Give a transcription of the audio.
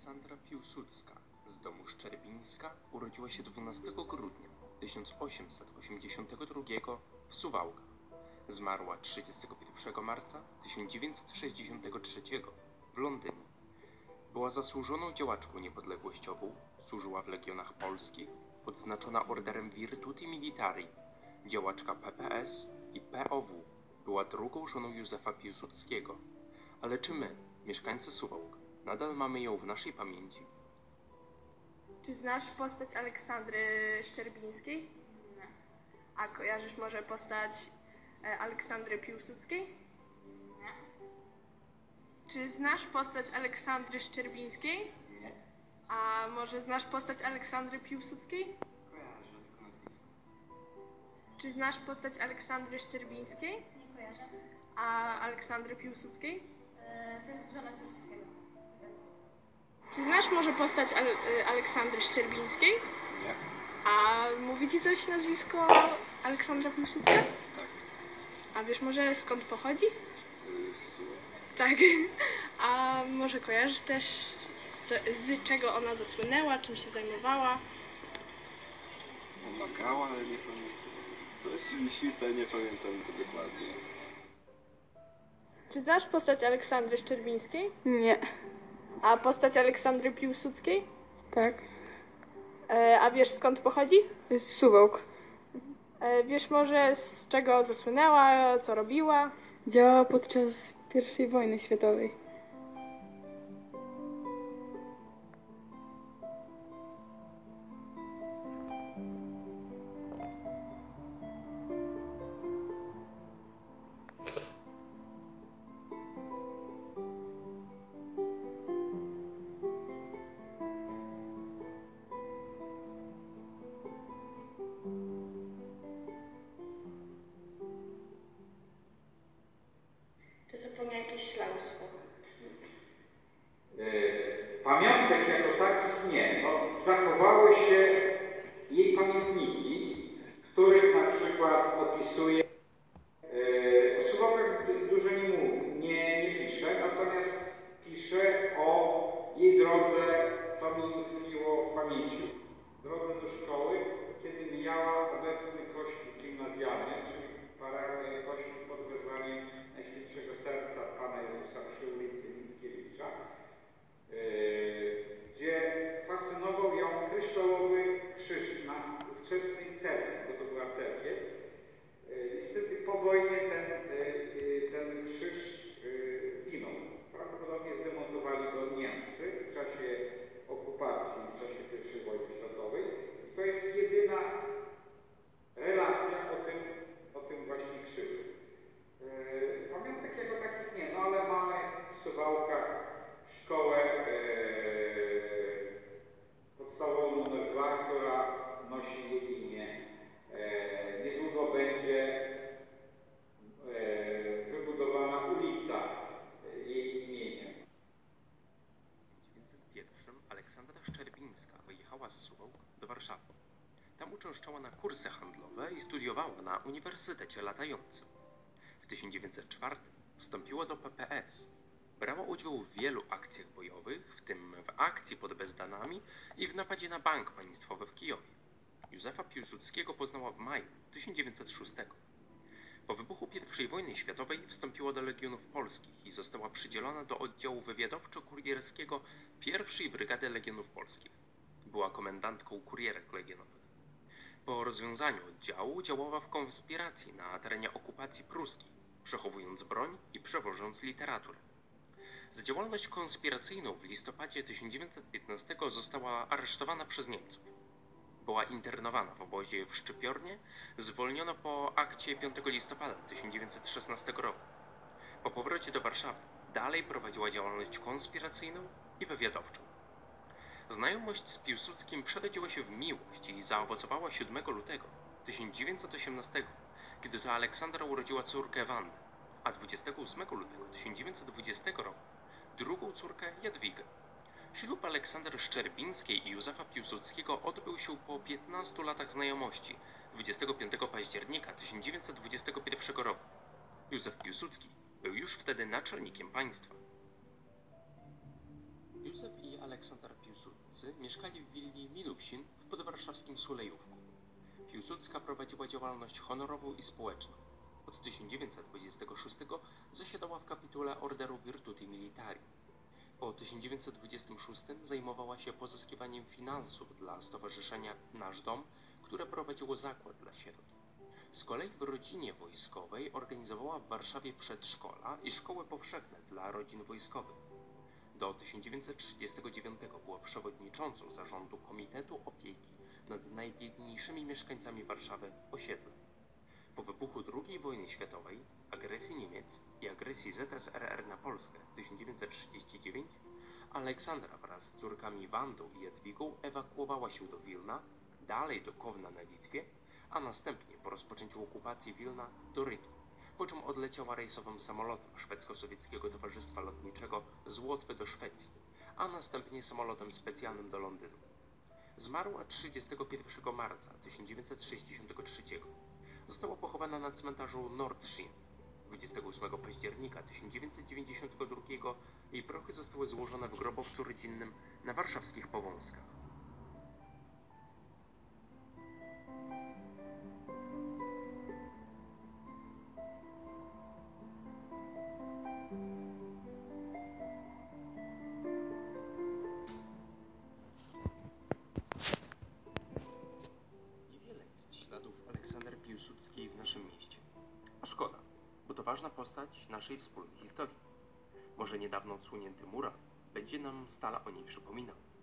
Aleksandra Piłsudska z domu Szczerbińska urodziła się 12 grudnia 1882 w Suwałkach. Zmarła 31 marca 1963 w Londynie. Była zasłużoną działaczką niepodległościową, służyła w Legionach Polskich, odznaczona Orderem Virtuti Militari, działaczka PPS i POW. Była drugą żoną Józefa Piłsudskiego. Ale czy my, mieszkańcy Suwałk, nadal mamy ją w naszej pamięci? Czy znasz postać Aleksandry Szczerbińskiej? Nie. A kojarzysz może postać Aleksandry Piłsudskiej? Nie. Czy znasz postać Aleksandry Szczerbińskiej? Nie. A może znasz postać Aleksandry Piłsudskiej? Kojarzę z nazwiska. Czy znasz postać Aleksandry Szczerbińskiej? Nie kojarzę. A Aleksandry Piłsudskiej? To jest żona Piłsudskiego. Czy znasz może postać Aleksandry Szczerbińskiej? Nie. A mówi ci coś nazwisko Aleksandra Piłsudska? Tak. A wiesz może skąd pochodzi? Słuchaj. Tak. A może kojarzysz też z czego ona zasłynęła, czym się zajmowała? Pomagała, ale nie pamiętam. Coś mi świta, nie pamiętam to dokładnie. Czy znasz postać Aleksandry Szczerbińskiej? Nie. A postać Aleksandry Piłsudskiej? Tak. A wiesz skąd pochodzi? Z Suwałk. Wiesz może z czego zasłynęła, co robiła? Działała podczas I wojny światowej. Czy zapomniał jakieś ślady słowa? Pamiątek jako takich nie. No, zachowały się jej pamiętniki, w których na przykład opisuje, o Suwałkach dużo nie mówi, nie pisze, natomiast pisze o jej drodze, to mi utkwiło w pamięci, drodze do szkoły, kiedy mijała obecny kościół gimnazjalny, czyli kościół pod wezwaniem Najświętszego Serca Pana Jezusa przy ulicy Mickiewicza, gdzie fascynował ją kryształowy krzyż na ówczesnej cerkwi, bo to była cerkiew. Niestety po wojnie ten krzyż zginął. Prawdopodobnie zdemontowali go Niemcy w czasie okupacji, w czasie I wojny światowej. I to jest jedyna relacja o tym właśnie krzyżu. Pamiątek jako takich nie, no ale mamy w Suwałkach szkołę podstawową nr 2, która nosi jej imię. Niedługo będzie wybudowana ulica jej imieniem. W 1901 Aleksandra Szczerbińska wyjechała z Suwałk do Warszawy. Tam uczęszczała na kursy handlowe i studiowała na Uniwersytecie Latającym. W 1904 wstąpiła do PPS. Brała udział w wielu akcjach bojowych, w tym w akcji pod Bezdanami i w napadzie na Bank Państwowy w Kijowie. Józefa Piłsudskiego poznała w maju 1906. Po wybuchu I wojny światowej wstąpiła do Legionów Polskich i została przydzielona do oddziału wywiadowczo-kurierskiego I Brygady Legionów Polskich. Była komendantką kurierek legionowych. Po rozwiązaniu oddziału działała w konspiracji na terenie okupacji pruskiej, przechowując broń i przewożąc literaturę. Za działalność konspiracyjną w listopadzie 1915 została aresztowana przez Niemców. Była internowana w obozie w Szczypiornie, zwolniona po akcie 5 listopada 1916 roku. Po powrocie do Warszawy dalej prowadziła działalność konspiracyjną i wywiadowczą. Znajomość z Piłsudskim przerodziła się w miłość i zaowocowała 7 lutego 1918, kiedy to Aleksandra urodziła córkę Wandę, a 28 lutego 1920 roku drugą córkę Jadwigę. Ślub Aleksandry Szczerbińskiej i Józefa Piłsudskiego odbył się po 15 latach znajomości 25 października 1921 roku. Józef Piłsudski był już wtedy naczelnikiem państwa. Józef i Aleksander Piłsudcy mieszkali w willi Milupsin w podwarszawskim Sulejówku. Piłsudska prowadziła działalność honorową i społeczną. Od 1926 zasiadała w kapitule Orderu Virtuti Militari. Po 1926 zajmowała się pozyskiwaniem finansów dla stowarzyszenia Nasz Dom, które prowadziło zakład dla sierot. Z kolei w rodzinie wojskowej organizowała w Warszawie przedszkola i szkoły powszechne dla rodzin wojskowych. Do 1939 była przewodniczącą zarządu Komitetu Opieki nad najbiedniejszymi mieszkańcami Warszawy Osiedle. Po wybuchu II wojny światowej, agresji Niemiec i agresji ZSRR na Polskę w 1939, Aleksandra wraz z córkami Wandą i Jadwigą ewakuowała się do Wilna, dalej do Kowna na Litwie, a następnie po rozpoczęciu okupacji Wilna do Rygi, po czym odleciała rejsowym samolotem Szwedzko-Sowieckiego Towarzystwa Lotniczego z Łotwy do Szwecji, a następnie samolotem specjalnym do Londynu. Zmarła 31 marca 1963. Została pochowana na cmentarzu Nordschin. 28 października 1992 jej prochy zostały złożone w grobowcu rodzinnym na warszawskich Powązkach. Niewiele jest śladów Aleksander Piłsudskiej w naszym mieście. A szkoda, bo to ważna postać naszej wspólnej historii. Może niedawno odsłonięty mural będzie nam stale o niej przypominał.